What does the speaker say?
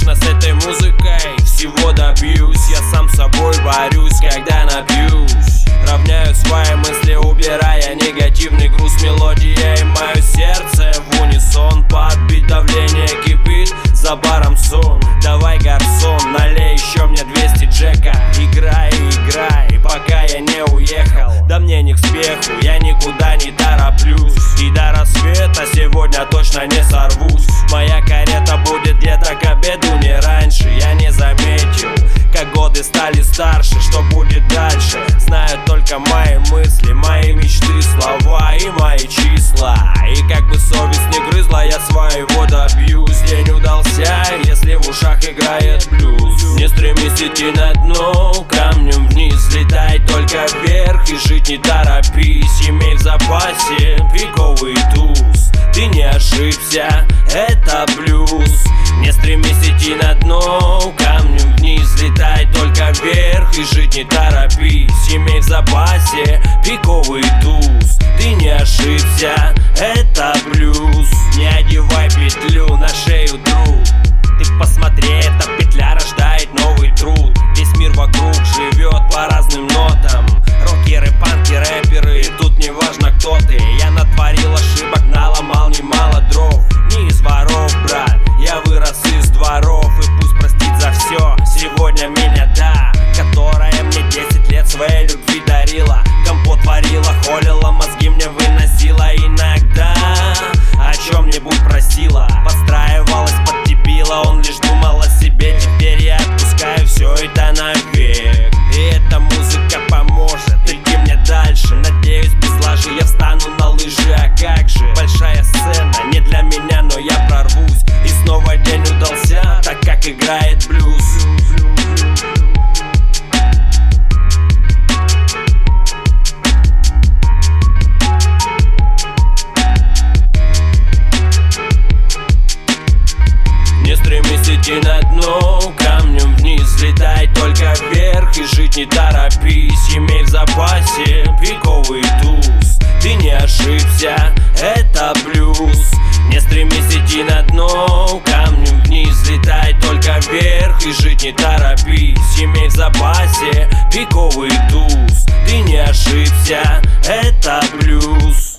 конечно, с этой музыкой всего добьюсь. Я сам с собой борюсь, когда напьюсь. Равняю свои мысли, убирая негативный груз мелодией. Мое сердце в унисон, подбит, давление кипит, за баром сон. Давай, гарсон, налей еще мне 200 джека. Играй, играй, пока я не уехал. Да мне не к спеху, я никуда не тороплюсь. И до рассвета сегодня точно не сорвусь. Моя карета будет где-то к обеду, не раньше. Я не заметил, как годы стали старше. Что будет дальше, знают только мои мысли, мои мечты, слова и мои числа. И как бы совесть не грызла, я своего добьюсь. День удался, если в ушах играет блюз. Не стремись идти на дно, камнем вниз летай только вверх. И жить не торопись, имей в запасе пиковый туз. Ты не ошибся, это блюз. Не стремись идти на дно, камнем вниз летай только вверх. И жить не торопись, имей в запасе пиковый туз. Ты не ошибся, это блюз. Не одевай петлю на шею, друг. Ты посмотри, эта петля рождает новый труд. Весь мир вокруг живет по разным нотам. Рокеры, панки, рэперы, и тут не важно кто ты. Я натворил ошибок, наломал немало дров. Не из воров, брат, я вырос из дворов. И пусть простит за все сегодня меня та, которая мне 10 лет своей любви дарила. Компот варила, холила, мозги мне выносила. Иногда о чем-нибудь просила, подстраивалась под дебила. Он лишь думал о себе, теперь я отпускаю все это навек. И эта музыка поможет идти мне дальше. Надеюсь, без лажи я встану на лыжи. А как же, большая сцена не для меня, но я прорвусь. И снова день удался, так как играет блюз. Не стремись идти на дно, камнем вниз летай только вверх. И жить не торопись, имей в запасе пиковый туз. Ты не ошибся, это блюз. Не стремись идти на дно, камнем вниз летай только вверх. И жить не торопись, имей в запасе пиковый туз. Ты не ошибся, это блюз.